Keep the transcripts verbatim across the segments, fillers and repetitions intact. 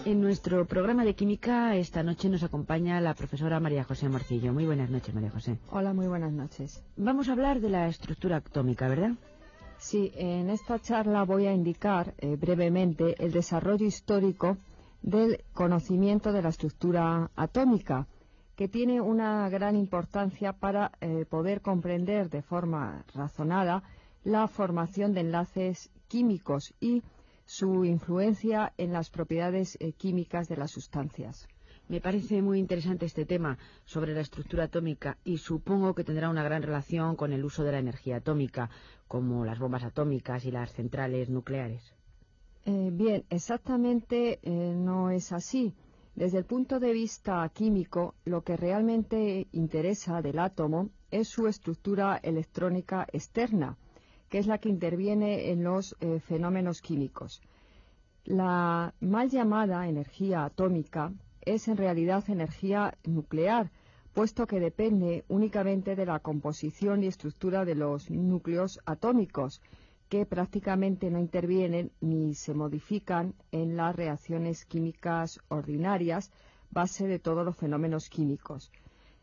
En nuestro programa de química esta noche nos acompaña la profesora María José Morcillo. Muy buenas noches, María José. Hola, muy buenas noches. Vamos a hablar de la estructura atómica, ¿verdad? Sí, en esta charla voy a indicar eh, brevemente el desarrollo histórico del conocimiento de la estructura atómica, que tiene una gran importancia para eh, poder comprender de forma razonada la formación de enlaces químicos y su influencia en las propiedades eh, químicas de las sustancias. Me parece muy interesante este tema sobre la estructura atómica y supongo que tendrá una gran relación con el uso de la energía atómica, como las bombas atómicas y las centrales nucleares. Eh, bien, exactamente eh, no es así. Desde el punto de vista químico, lo que realmente interesa del átomo es su estructura electrónica externa, que es la que interviene en los eh, fenómenos químicos. La mal llamada energía atómica es en realidad energía nuclear, puesto que depende únicamente de la composición y estructura de los núcleos atómicos, que prácticamente no intervienen ni se modifican en las reacciones químicas ordinarias, base de todos los fenómenos químicos.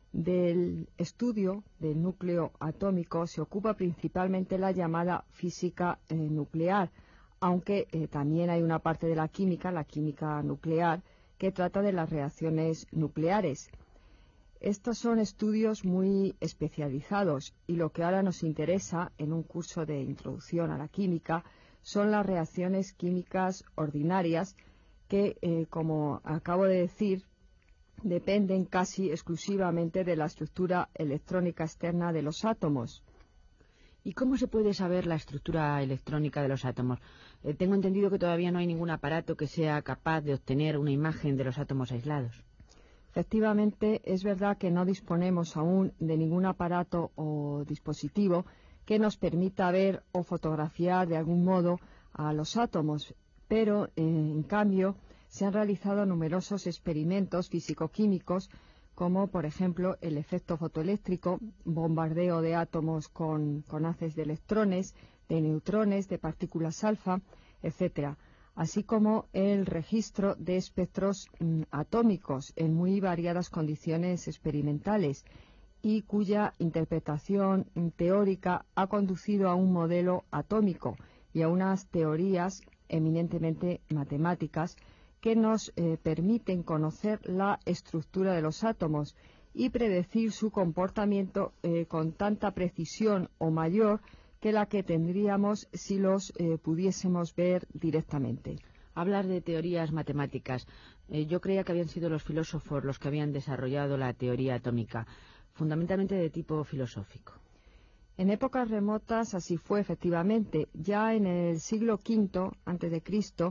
Del estudio del núcleo atómico se ocupa principalmente la llamada física eh, nuclear, aunque eh, también hay una parte de la química, la química nuclear, que trata de las reacciones nucleares. Estos son estudios muy especializados y lo que ahora nos interesa en un curso de introducción a la química son las reacciones químicas ordinarias que, eh, como acabo de decir, dependen casi exclusivamente de la estructura electrónica externa de los átomos. ¿Y cómo se puede saber la estructura electrónica de los átomos? Eh, tengo entendido que todavía no hay ningún aparato que sea capaz de obtener una imagen de los átomos aislados. Efectivamente, es verdad que no disponemos aún de ningún aparato o dispositivo que nos permita ver o fotografiar de algún modo a los átomos, pero, eh, en cambio, se han realizado numerosos experimentos físico-químicos, como por ejemplo el efecto fotoeléctrico, bombardeo de átomos con, con haces de electrones, de neutrones, de partículas alfa, etcétera, así como el registro de espectros mm, atómicos en muy variadas condiciones experimentales y cuya interpretación mm, teórica ha conducido a un modelo atómico y a unas teorías eminentemente matemáticas que nos eh, permiten conocer la estructura de los átomos y predecir su comportamiento eh, con tanta precisión o mayor que la que tendríamos si los eh, pudiésemos ver directamente. Hablar de teorías matemáticas. Eh, yo creía que habían sido los filósofos los que habían desarrollado la teoría atómica, fundamentalmente de tipo filosófico. En épocas remotas así fue efectivamente. Ya en el siglo quinto antes de Cristo,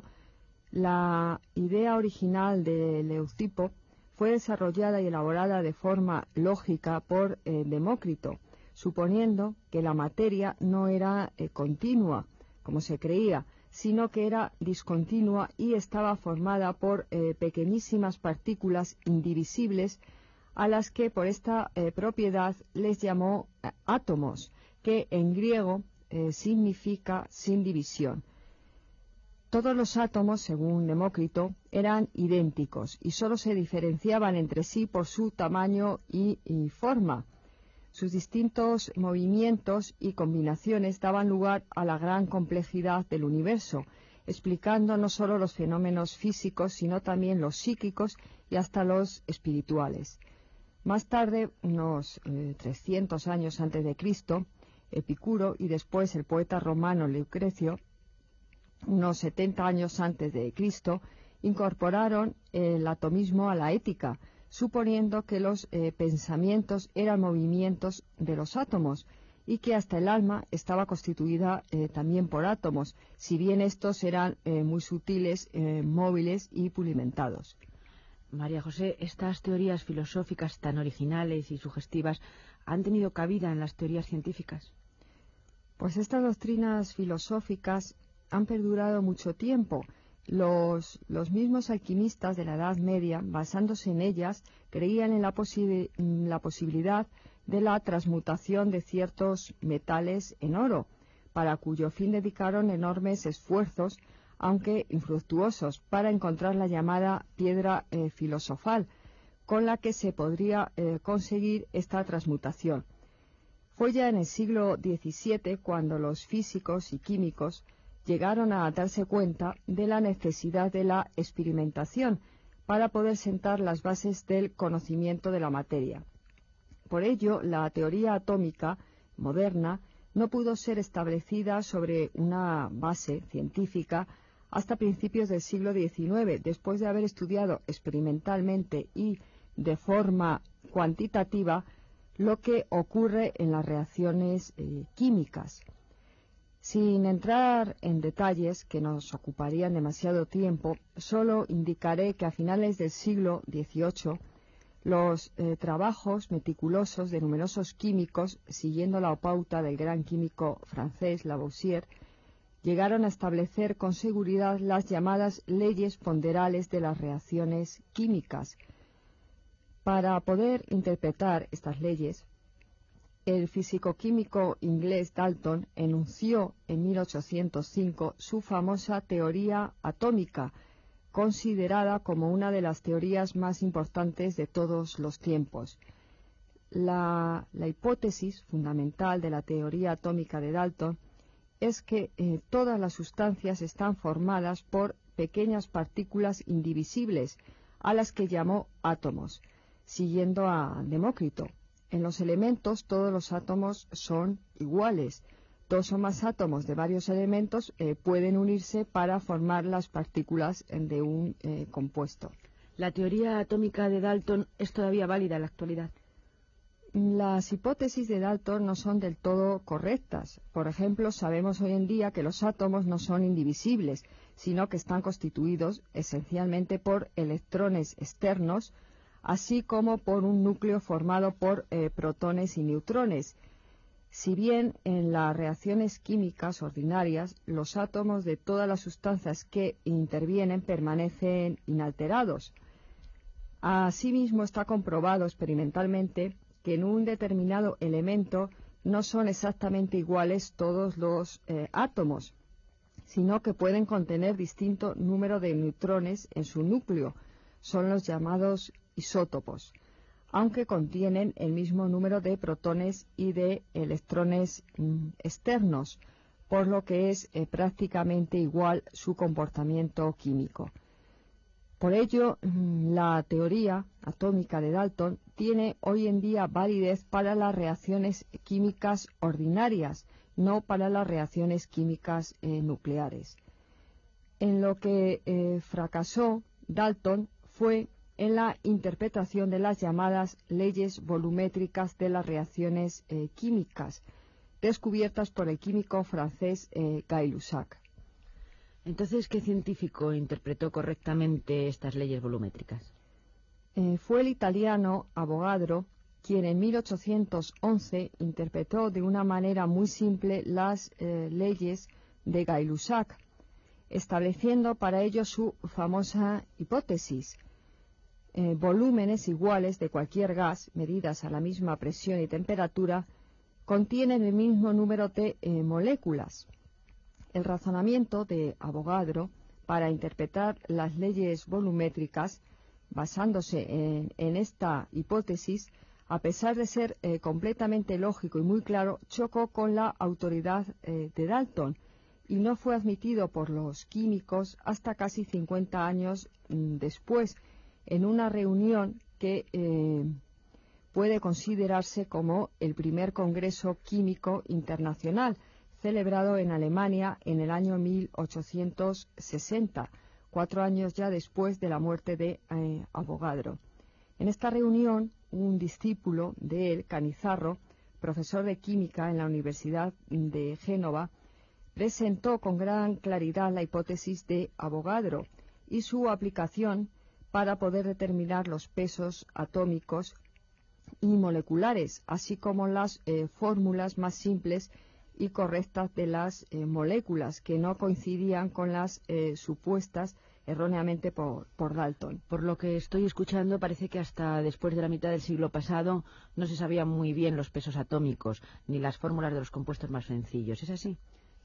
la idea original de Leucipo fue desarrollada y elaborada de forma lógica por eh, Demócrito, suponiendo que la materia no era eh, continua, como se creía, sino que era discontinua y estaba formada por eh, pequeñísimas partículas indivisibles a las que por esta eh, propiedad les llamó eh, átomos, que en griego eh, significa sin división. Todos los átomos, según Demócrito, eran idénticos y sólo se diferenciaban entre sí por su tamaño y, y forma. Sus distintos movimientos y combinaciones daban lugar a la gran complejidad del universo, explicando no solo los fenómenos físicos, sino también los psíquicos y hasta los espirituales. Más tarde, unos eh, trescientos años antes de Cristo, Epicuro y después el poeta romano Lucrecio, unos setenta años antes de Cristo, incorporaron el atomismo a la ética, suponiendo que los eh, pensamientos eran movimientos de los átomos y que hasta el alma estaba constituida eh, también por átomos, si bien estos eran eh, muy sutiles, eh, móviles y pulimentados. María José, estas teorías filosóficas tan originales y sugestivas han tenido cabida en las teorías científicas. Pues estas doctrinas filosóficas han perdurado mucho tiempo. Los, los mismos alquimistas de la Edad Media, basándose en ellas, creían en la, posi- la posibilidad de la transmutación de ciertos metales en oro, para cuyo fin dedicaron enormes esfuerzos aunque infructuosos, para encontrar la llamada piedra eh, filosofal, con la que se podría eh, conseguir esta transmutación. Fue ya en el siglo diecisiete cuando los físicos y químicos llegaron a darse cuenta de la necesidad de la experimentación para poder sentar las bases del conocimiento de la materia. Por ello, la teoría atómica moderna no pudo ser establecida sobre una base científica hasta principios del siglo diecinueve, después de haber estudiado experimentalmente y de forma cuantitativa lo que ocurre en las reacciones eh, químicas. Sin entrar en detalles que nos ocuparían demasiado tiempo, solo indicaré que a finales del siglo dieciocho los eh, trabajos meticulosos de numerosos químicos, siguiendo la pauta del gran químico francés Lavoisier, llegaron a establecer con seguridad las llamadas leyes ponderales de las reacciones químicas. Para poder interpretar estas leyes, el físico-químico inglés Dalton enunció en mil ochocientos cinco su famosa teoría atómica, considerada como una de las teorías más importantes de todos los tiempos. La, la hipótesis fundamental de la teoría atómica de Dalton es que eh, todas las sustancias están formadas por pequeñas partículas indivisibles, a las que llamó átomos, siguiendo a Demócrito. En los elementos todos los átomos son iguales. Dos o más átomos de varios elementos eh, pueden unirse para formar las partículas de un eh, compuesto. ¿La teoría atómica de Dalton es todavía válida en la actualidad? Las hipótesis de Dalton no son del todo correctas. Por ejemplo, sabemos hoy en día que los átomos no son indivisibles, sino que están constituidos esencialmente por electrones externos, así como por un núcleo formado por eh, protones y neutrones. Si bien en las reacciones químicas ordinarias los átomos de todas las sustancias que intervienen permanecen inalterados. Asimismo, está comprobado experimentalmente que en un determinado elemento no son exactamente iguales todos los eh, átomos, sino que pueden contener distinto número de neutrones en su núcleo. Son los llamados isótopos, aunque contienen el mismo número de protones y de electrones mm, externos, por lo que es eh, prácticamente igual su comportamiento químico. Por ello, mm, la teoría atómica de Dalton tiene hoy en día validez para las reacciones químicas ordinarias, no para las reacciones químicas eh, nucleares. En lo que eh, fracasó Dalton fue en la interpretación de las llamadas leyes volumétricas de las reacciones eh, químicas, descubiertas por el químico francés eh, Gay-Lussac. Entonces, ¿qué científico interpretó correctamente estas leyes volumétricas? Eh, fue el italiano Avogadro quien en mil ochocientos once interpretó de una manera muy simple las eh, leyes de Gay-Lussac, estableciendo para ello su famosa hipótesis. Eh, volúmenes iguales de cualquier gas, medidas a la misma presión y temperatura, contienen el mismo número de eh, moléculas. El razonamiento de Avogadro para interpretar las leyes volumétricas, basándose en, en esta hipótesis, a pesar de ser eh, completamente lógico y muy claro, chocó con la autoridad eh, de Dalton y no fue admitido por los químicos hasta casi cincuenta años mm, después, en una reunión que eh, puede considerarse como el primer Congreso Químico Internacional, celebrado en Alemania en el año mil ochocientos sesenta, cuatro años ya después de la muerte de eh, Avogadro. En esta reunión, un discípulo de él, Canizarro, profesor de química en la Universidad de Génova, presentó con gran claridad la hipótesis de Avogadro y su aplicación para poder determinar los pesos atómicos y moleculares, así como las eh, fórmulas más simples y correctas de las eh, moléculas, que no coincidían con las eh, supuestas erróneamente por, por Dalton. Por lo que estoy escuchando, parece que hasta después de la mitad del siglo pasado no se sabían muy bien los pesos atómicos, ni las fórmulas de los compuestos más sencillos. ¿Es así?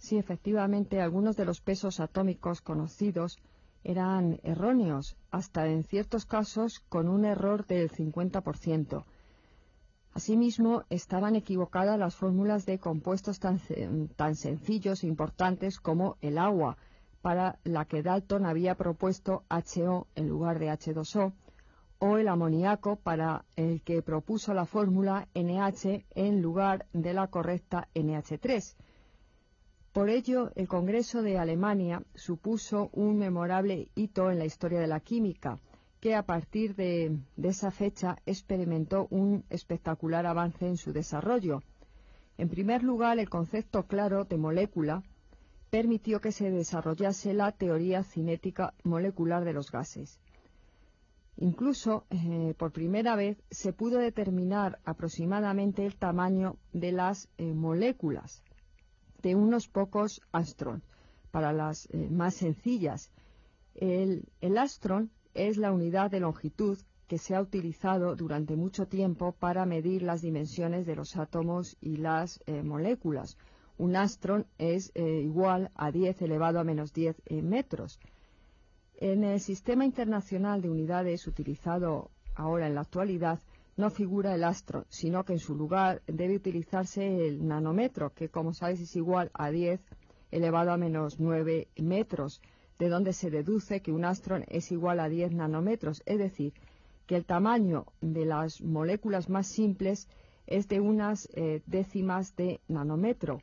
Sí, efectivamente, algunos de los pesos atómicos conocidos eran erróneos, hasta en ciertos casos con un error del cincuenta por ciento. Asimismo, estaban equivocadas las fórmulas de compuestos tan, tan sencillos e importantes como el agua, para la que Dalton había propuesto H O en lugar de H dos O, o el amoníaco, para el que propuso la fórmula N H en lugar de la correcta N H tres. Por ello, el Congreso de Alemania supuso un memorable hito en la historia de la química, que a partir de, de esa fecha experimentó un espectacular avance en su desarrollo. En primer lugar, el concepto claro de molécula permitió que se desarrollase la teoría cinética molecular de los gases. Incluso, eh, por primera vez, se pudo determinar aproximadamente el tamaño de las eh, moléculas, de unos pocos angstrom, para las eh, más sencillas. El, el angstrom es la unidad de longitud que se ha utilizado durante mucho tiempo para medir las dimensiones de los átomos y las eh, moléculas. Un angstrom es eh, igual a diez elevado a menos diez eh, metros. En el sistema internacional de unidades utilizado ahora en la actualidad, no figura el angstrom, sino que en su lugar debe utilizarse el nanómetro, que como sabéis es igual a diez elevado a menos nueve metros, de donde se deduce que un angstrom es igual a diez nanómetros, es decir, que el tamaño de las moléculas más simples es de unas eh, décimas de nanómetro.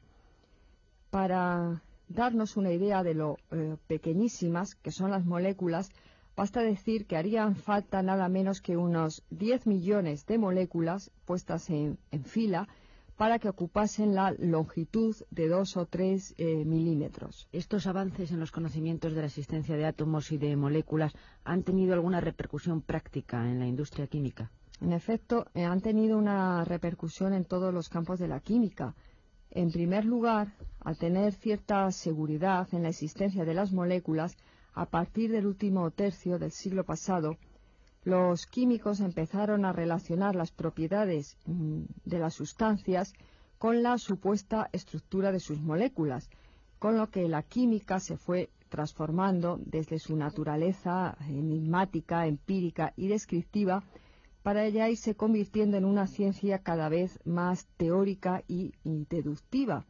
Para darnos una idea de lo eh, pequeñísimas que son las moléculas, basta decir que harían falta nada menos que unos diez millones de moléculas puestas en, en fila para que ocupasen la longitud de dos o tres eh, milímetros. ¿Estos avances en los conocimientos de la existencia de átomos y de moléculas han tenido alguna repercusión práctica en la industria química? En efecto, eh, han tenido una repercusión en todos los campos de la química. En primer lugar, al tener cierta seguridad en la existencia de las moléculas, a partir del último tercio del siglo pasado, los químicos empezaron a relacionar las propiedades mm, de las sustancias con la supuesta estructura de sus moléculas, con lo que la química se fue transformando desde su naturaleza enigmática, empírica y descriptiva, para ella irse convirtiendo en una ciencia cada vez más teórica y, y deductiva.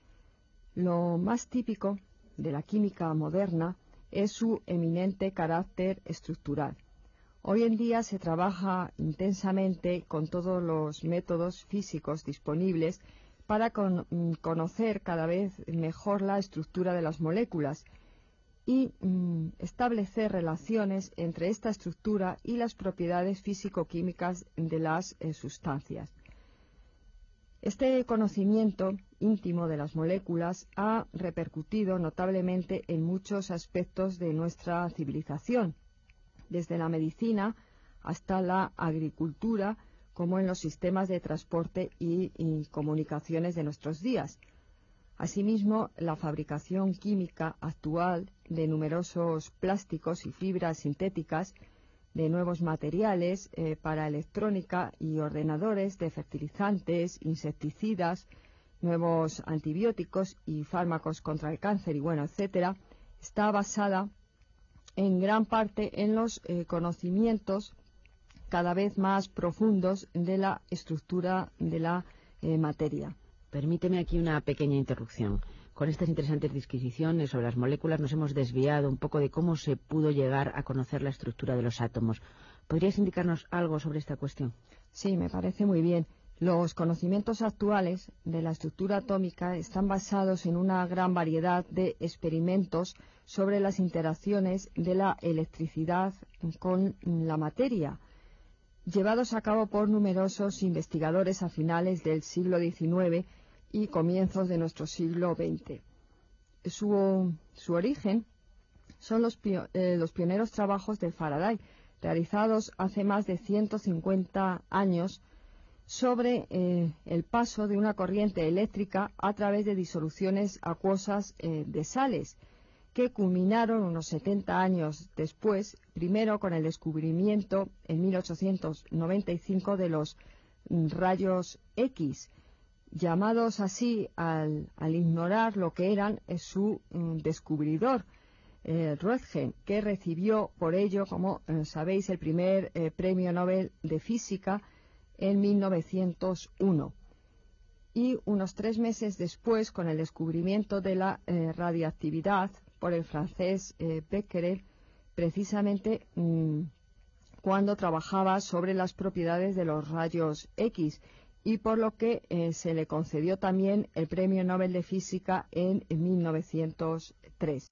Lo más típico de la química moderna es su eminente carácter estructural. Hoy en día se trabaja intensamente con todos los métodos físicos disponibles para con, conocer cada vez mejor la estructura de las moléculas y mm, establecer relaciones entre esta estructura y las propiedades físico-químicas de las eh, sustancias. Este conocimiento íntimo de las moléculas ha repercutido notablemente en muchos aspectos de nuestra civilización, desde la medicina hasta la agricultura, como en los sistemas de transporte y, y comunicaciones de nuestros días. Asimismo, la fabricación química actual de numerosos plásticos y fibras sintéticas, de nuevos materiales eh, para electrónica y ordenadores, de fertilizantes, insecticidas, nuevos antibióticos y fármacos contra el cáncer y bueno, etcétera, está basada en gran parte en los eh, conocimientos cada vez más profundos de la estructura de la eh, materia. Permíteme aquí una pequeña interrupción. Con estas interesantes disquisiciones sobre las moléculas nos hemos desviado un poco de cómo se pudo llegar a conocer la estructura de los átomos. ¿Podrías indicarnos algo sobre esta cuestión? Sí, me parece muy bien. Los conocimientos actuales de la estructura atómica están basados en una gran variedad de experimentos sobre las interacciones de la electricidad con la materia, llevados a cabo por numerosos investigadores a finales del siglo diecinueve y comienzos de nuestro siglo veinte. Su, su origen son los, pio, eh, los pioneros trabajos de Faraday, realizados hace más de ciento cincuenta años, sobre eh, el paso de una corriente eléctrica a través de disoluciones acuosas eh, de sales, que culminaron unos setenta años después, primero con el descubrimiento en mil ochocientos noventa y cinco de los rayos X, llamados así al, al ignorar lo que eran eh, su mm, descubridor, eh, Röntgen, que recibió por ello, como eh, sabéis, el primer eh, premio Nobel de Física en mil novecientos uno. Y unos tres meses después, con el descubrimiento de la eh, radiactividad por el francés eh, Becquerel, precisamente mmm, cuando trabajaba sobre las propiedades de los rayos X, y por lo que eh, se le concedió también el premio Nobel de Física en, en mil novecientos tres.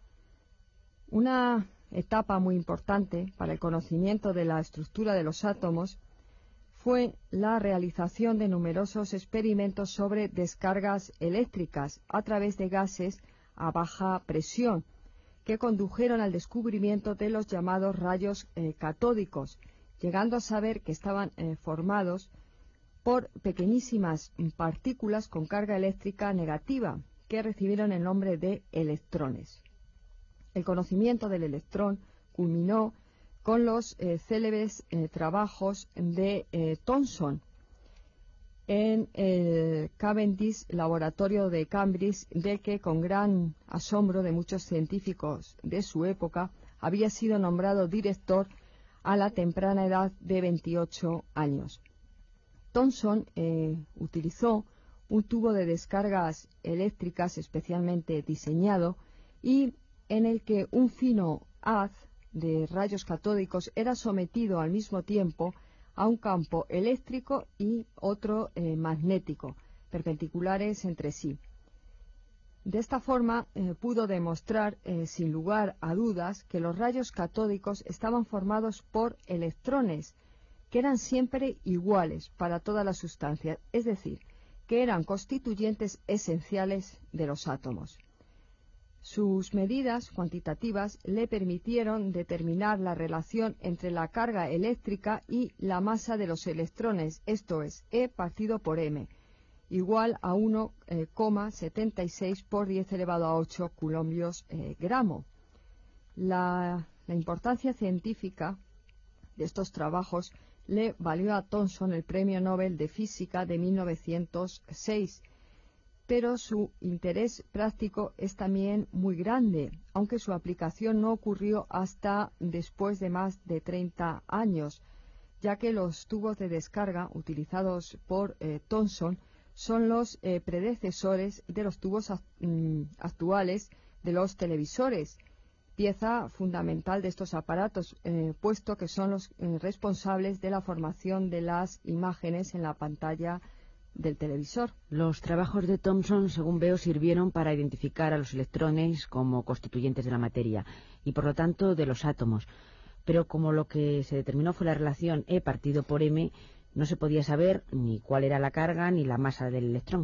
Una etapa muy importante para el conocimiento de la estructura de los átomos fue la realización de numerosos experimentos sobre descargas eléctricas a través de gases a baja presión, que condujeron al descubrimiento de los llamados rayos eh, catódicos, llegando a saber que estaban eh, formados por pequeñísimas partículas con carga eléctrica negativa, que recibieron el nombre de electrones. El conocimiento del electrón culminó con los eh, célebres eh, trabajos de eh, Thomson en el Cavendish Laboratorio de Cambridge, del que, con gran asombro de muchos científicos de su época, había sido nombrado director a la temprana edad de veintiocho años. Thomson eh, utilizó un tubo de descargas eléctricas especialmente diseñado y en el que un fino haz de rayos catódicos era sometido al mismo tiempo a un campo eléctrico y otro eh, magnético, perpendiculares entre sí. De esta forma eh, pudo demostrar eh, sin lugar a dudas que los rayos catódicos estaban formados por electrones, que eran siempre iguales para todas las sustancias, es decir, que eran constituyentes esenciales de los átomos. Sus medidas cuantitativas le permitieron determinar la relación entre la carga eléctrica y la masa de los electrones, esto es, E partido por M, igual a uno coma setenta y seis por diez elevado a ocho coulombios eh, gramo. La, la importancia científica de estos trabajos le valió a Thomson el premio Nobel de Física de mil novecientos seis, pero su interés práctico es también muy grande, aunque su aplicación no ocurrió hasta después de más de treinta años, ya que los tubos de descarga utilizados por eh, Thomson son los eh, predecesores de los tubos act mm, actuales de los televisores, pieza fundamental de estos aparatos, eh, puesto que son los eh, responsables de la formación de las imágenes en la pantalla del televisor. Los trabajos de Thomson, según veo, sirvieron para identificar a los electrones como constituyentes de la materia y, por lo tanto, de los átomos. Pero como lo que se determinó fue la relación E partido por M, no se podía saber ni cuál era la carga ni la masa del electrón.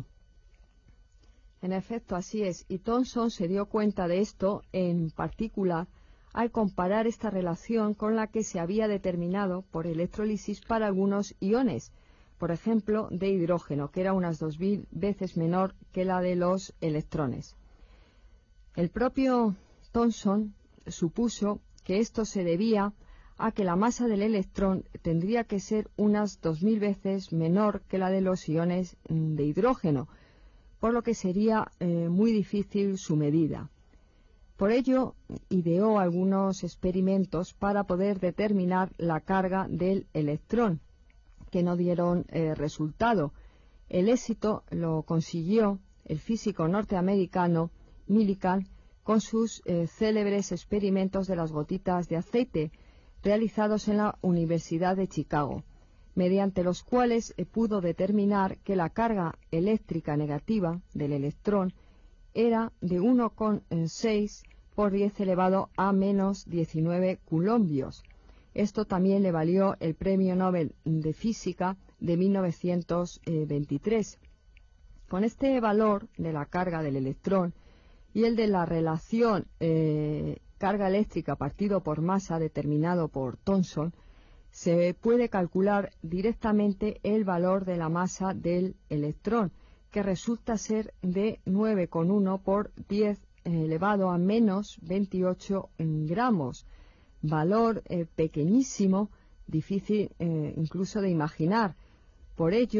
En efecto, así es, y Thomson se dio cuenta de esto en particular al comparar esta relación con la que se había determinado por electrólisis para algunos iones, por ejemplo, de hidrógeno, que era unas dos mil veces menor que la de los electrones. El propio Thomson supuso que esto se debía a que la masa del electrón tendría que ser unas dos mil veces menor que la de los iones de hidrógeno, por lo que sería eh, muy difícil su medida. Por ello, ideó algunos experimentos para poder determinar la carga del electrón, que no dieron eh, resultado. El éxito lo consiguió el físico norteamericano Millikan con sus eh, célebres experimentos de las gotitas de aceite realizados en la Universidad de Chicago, mediante los cuales eh, pudo determinar que la carga eléctrica negativa del electrón era de uno coma seis por diez elevado a menos diecinueve coulombios. Esto también le valió el premio Nobel de Física de mil novecientos veintitrés. Con este valor de la carga del electrón y el de la relación eh, carga eléctrica partido por masa determinado por Thomson, se puede calcular directamente el valor de la masa del electrón, que resulta ser de nueve coma uno por diez elevado a menos veintiocho gramos. Valor eh, pequeñísimo, difícil eh, incluso de imaginar. Por ello,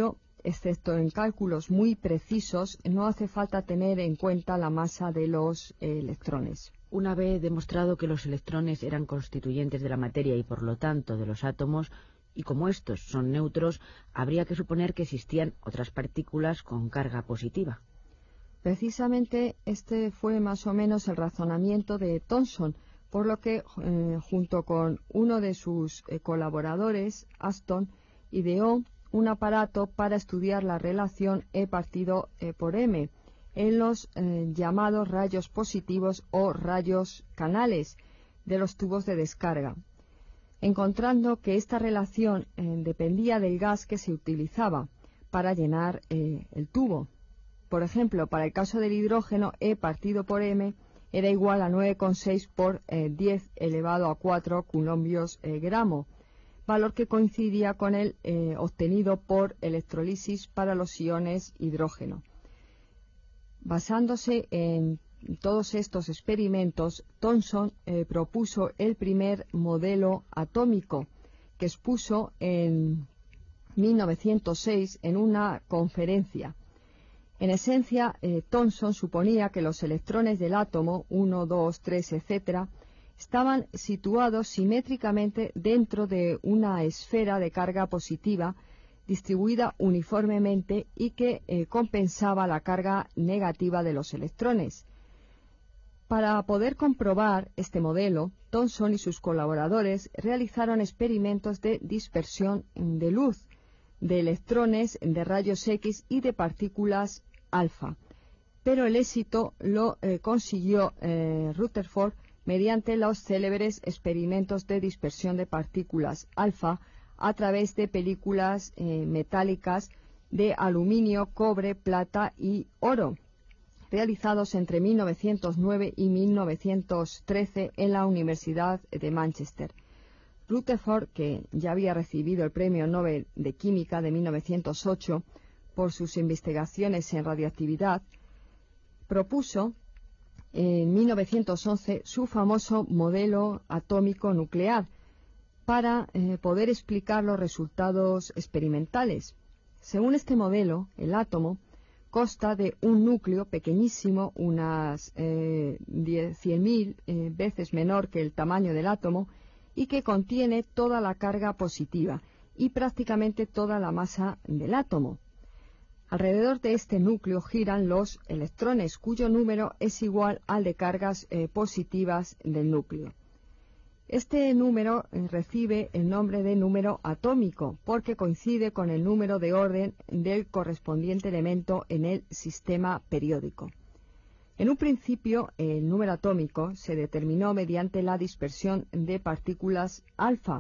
excepto en cálculos muy precisos, no hace falta tener en cuenta la masa de los eh, electrones. Una vez demostrado que los electrones eran constituyentes de la materia y por lo tanto de los átomos, y como estos son neutros, habría que suponer que existían otras partículas con carga positiva. Precisamente este fue más o menos el razonamiento de Thomson, por lo que, eh, junto con uno de sus eh, colaboradores, Aston, ideó un aparato para estudiar la relación E partido E por M en los eh, llamados rayos positivos o rayos canales de los tubos de descarga, encontrando que esta relación eh, dependía del gas que se utilizaba para llenar eh, el tubo. Por ejemplo, para el caso del hidrógeno, E partido por M era igual a nueve coma seis por eh, diez elevado a cuatro coulombios eh, gramo, valor que coincidía con el eh, obtenido por electrolisis para los iones hidrógeno. Basándose en todos estos experimentos, Thomson eh, propuso el primer modelo atómico, que expuso en mil novecientos seis en una conferencia. En esencia, eh, Thomson suponía que los electrones del átomo, uno, dos, tres, etcétera, estaban situados simétricamente dentro de una esfera de carga positiva distribuida uniformemente y que eh, compensaba la carga negativa de los electrones. Para poder comprobar este modelo, Thomson y sus colaboradores realizaron experimentos de dispersión de luz, de electrones, de rayos X y de partículas alfa. Pero el éxito lo eh, consiguió eh, Rutherford mediante los célebres experimentos de dispersión de partículas alfa a través de películas eh, metálicas de aluminio, cobre, plata y oro, realizados entre mil novecientos nueve y mil novecientos trece en la Universidad de Manchester. Rutherford, que ya había recibido el Premio Nobel de Química de mil novecientos ocho por sus investigaciones en radioactividad, propuso en mil novecientos once su famoso modelo atómico nuclear para eh, poder explicar los resultados experimentales. Según este modelo, el átomo consta de un núcleo pequeñísimo, unas eh, cien mil eh, veces menor que el tamaño del átomo, y que contiene toda la carga positiva y prácticamente toda la masa del átomo. Alrededor de este núcleo giran los electrones, cuyo número es igual al de cargas eh, positivas del núcleo. Este número eh, recibe el nombre de número atómico porque coincide con el número de orden del correspondiente elemento en el sistema periódico. En un principio, el número atómico se determinó mediante la dispersión de partículas alfa,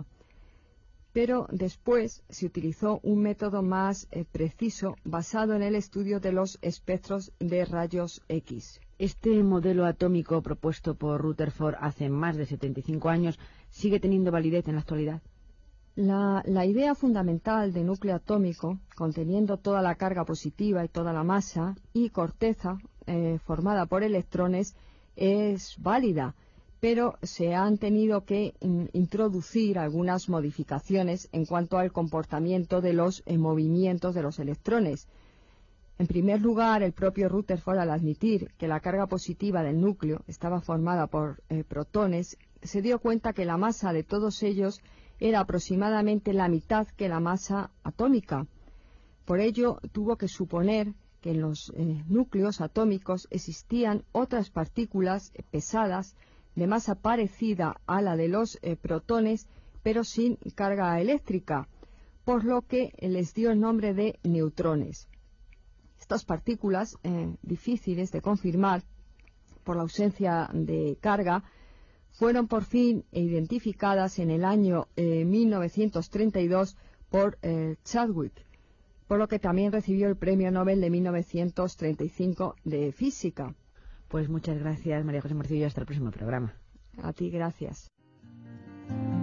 pero después se utilizó un método más eh, preciso basado en el estudio de los espectros de rayos X. Este modelo atómico propuesto por Rutherford hace más de setenta y cinco años sigue teniendo validez en la actualidad. La, la idea fundamental de núcleo atómico, conteniendo toda la carga positiva y toda la masa, y corteza eh, formada por electrones, es válida, pero se han tenido que in, introducir algunas modificaciones en cuanto al comportamiento de los eh, movimientos de los electrones. En primer lugar, el propio Rutherford, al admitir que la carga positiva del núcleo estaba formada por eh, protones, se dio cuenta que la masa de todos ellos era aproximadamente la mitad que la masa atómica. Por ello, tuvo que suponer que en los eh, núcleos atómicos existían otras partículas eh, pesadas de masa parecida a la de los eh, protones, pero sin carga eléctrica, por lo que eh, les dio el nombre de neutrones. Estas partículas, eh, difíciles de confirmar por la ausencia de carga, fueron por fin identificadas en el año eh, mil novecientos treinta y dos por eh, Chadwick, por lo que también recibió el Premio Nobel de mil novecientos treinta y cinco de Física. Pues muchas gracias, María José Morcillo, hasta el próximo programa. A ti, gracias.